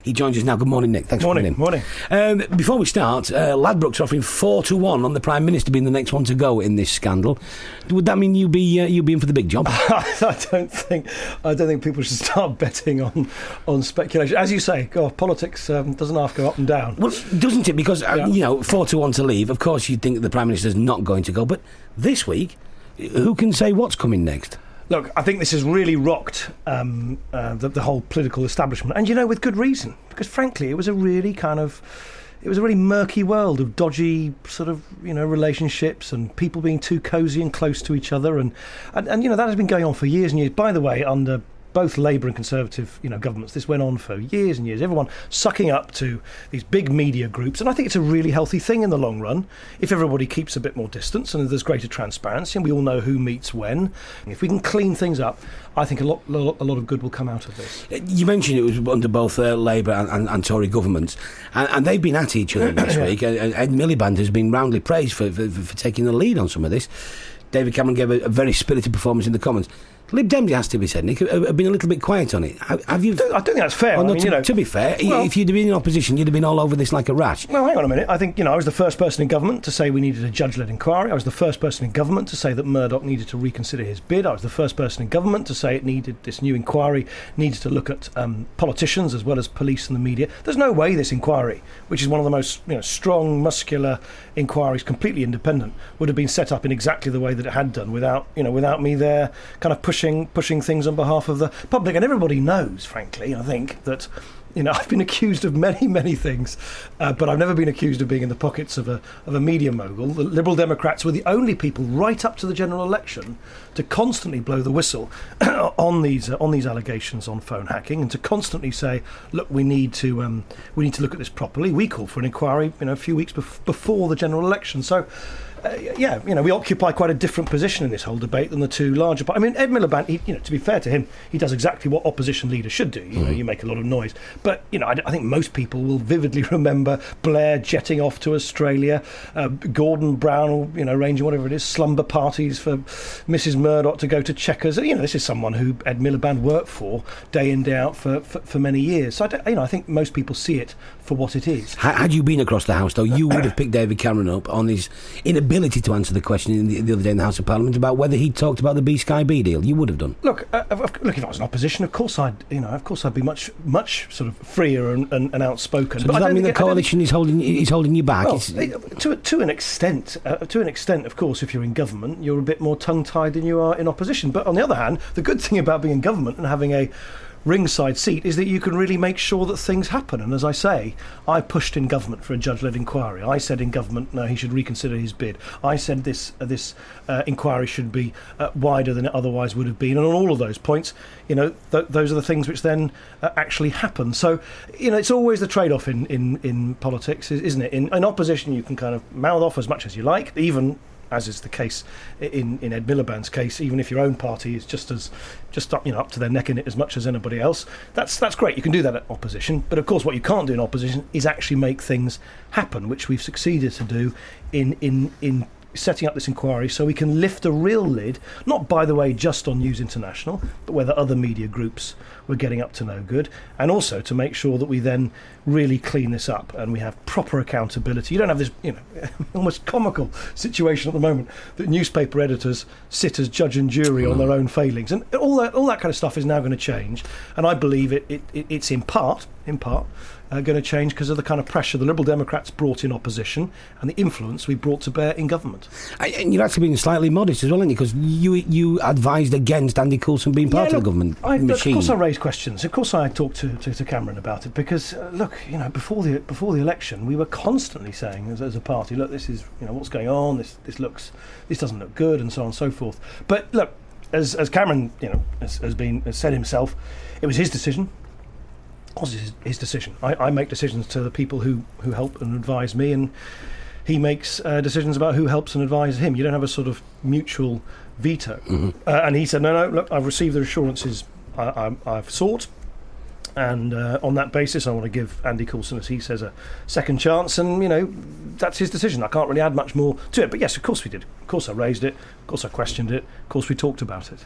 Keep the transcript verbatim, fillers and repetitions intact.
He joins us now. Good morning, Nick. Thanks morning, for coming in. Morning. Um, before we start, uh, Ladbrokes offering four to one on the Prime Minister being the next one to go in this scandal. Would that mean you be uh, you be in for the big job? I don't think I don't think people should start betting on on speculation. As you say, God, politics um, doesn't half go up and down. Well, doesn't it? Because uh, yeah. you know, four to one to leave. Of course, you'd think that the Prime Minister's not going to go. But this week, who can say what's coming next? Look, I think this has really rocked um, uh, the, the whole political establishment, and you know, with good reason, because frankly, it was a really kind of, it was a really murky world of dodgy sort of, you know, relationships and people being too cosy and close to each other, and, and, and you know, that has been going on for years and years. By the way, under both Labour and Conservative, you know, governments, this went on for years and years. Everyone sucking up to these big media groups, and I think it's a really healthy thing in the long run. If everybody keeps a bit more distance and there's greater transparency, and we all know who meets when, if we can clean things up, I think a lot, a lot of good will come out of this. You mentioned it was under both uh, Labour and, and, and Tory governments, and, and they've been at each other this week. Ed Miliband has been roundly praised for, for, for taking the lead on some of this. David Cameron gave a, a very spirited performance in the Commons. Lib Dems, it has to be said, Nick, have been a little bit quiet on it. Have you? I don't think that's fair. Oh, no, I mean, to, you know, to be fair, well, if you'd been in opposition, you'd have been all over this like a rash. Well, hang on a minute. I think, you know, I was the first person in government to say we needed a judge-led inquiry. I was the first person in government to say that Murdoch needed to reconsider his bid. I was the first person in government to say it needed this new inquiry needed to look at um, politicians as well as police and the media. There's no way this inquiry, which is one of the most, you know, strong, muscular inquiries, completely independent, would have been set up in exactly the way that it had done without, you know, without me there, kind of pushing pushing things on behalf of the public. And everybody knows, frankly, I think, that, you know, I've been accused of many, many things, uh, but I've never been accused of being in the pockets of a of a media mogul. The Liberal Democrats were the only people right up to the general election to constantly blow the whistle on these uh, on these allegations on phone hacking, and to constantly say, look, we need to um, we need to look at this properly. We called for an inquiry, you know, a few weeks bef- before the general election. So. Uh, yeah, you know, we occupy quite a different position in this whole debate than the two larger parties. I mean, Ed Miliband, he, you know, to be fair to him, he does exactly what opposition leaders should do. You know, you make a lot of noise. But, you know, I, I think most people will vividly remember Blair jetting off to Australia, uh, Gordon Brown, you know, arranging whatever it is, slumber parties for Missus Murdoch to go to Chequers. You know, this is someone who Ed Miliband worked for day in, day out for, for, for many years. So, I don't, you know, I think most people see it for what it is. Had you been across the House, though, you would have picked David Cameron up on his inability ability to answer the question in the, the other day in the House of Parliament about whether he talked about the B Sky B deal. You would have done. Look, uh, look. If I was in opposition, of course I'd, you know, of course I'd be much, much sort of freer and, and, and outspoken. So but does I that mean the it, coalition is holding is holding you back? Well, to to an extent, uh, to an extent, of course, if you're in government, you're a bit more tongue-tied than you are in opposition. But on the other hand, the good thing about being in government and having a ringside seat is that you can really make sure that things happen. And as I say, I pushed in government for a judge-led inquiry. I said in government, no, he should reconsider his bid. I said this uh, this uh, inquiry should be uh, wider than it otherwise would have been. And on all of those points, you know, th- those are the things which then uh, actually happen. So, you know, it's always the trade-off in, in, in politics, isn't it? In, in opposition, you can kind of mouth off as much as you like, even as is the case in, in Ed Miliband's case, even if your own party is just as just up, you know, up to their neck in it as much as anybody else. That's that's great. You can do that at opposition, but of course, what you can't do in opposition is actually make things happen, which we've succeeded to do in in in. setting up this inquiry so we can lift a real lid, not, by the way, just on News International, but whether other media groups were getting up to no good, and also to make sure that we then really clean this up and we have proper accountability. You don't have this, you know, almost comical situation at the moment that newspaper editors sit as judge and jury on their own failings, and all that all that kind of stuff is now going to change. And I believe it, it, it it's in part, in part. Uh, going to change because of the kind of pressure the Liberal Democrats brought in opposition and the influence we brought to bear in government. And you've actually been slightly modest as well, haven't you? Because you you advised against Andy Coulson being part yeah, look, of the government I, machine. Of course I raised questions. Of course I talked to, to, to Cameron about it because, uh, look, you know, before the before the election, we were constantly saying as, as a party, look, this is, you know, what's going on, this this looks, this doesn't look good, and so on and so forth. But look, as as Cameron, you know, has, has been has said himself, it was his decision. Of course, it's his, his decision. I, I make decisions to the people who, who help and advise me, and he makes uh, decisions about who helps and advises him. You don't have a sort of mutual veto. Mm-hmm. Uh, and he said, no, no, look, I've received the assurances I, I, I've sought, and uh, on that basis, I want to give Andy Coulson, as he says, a second chance. And, you know, that's his decision. I can't really add much more to it. But yes, of course we did. Of course I raised it. Of course I questioned it. Of course we talked about it.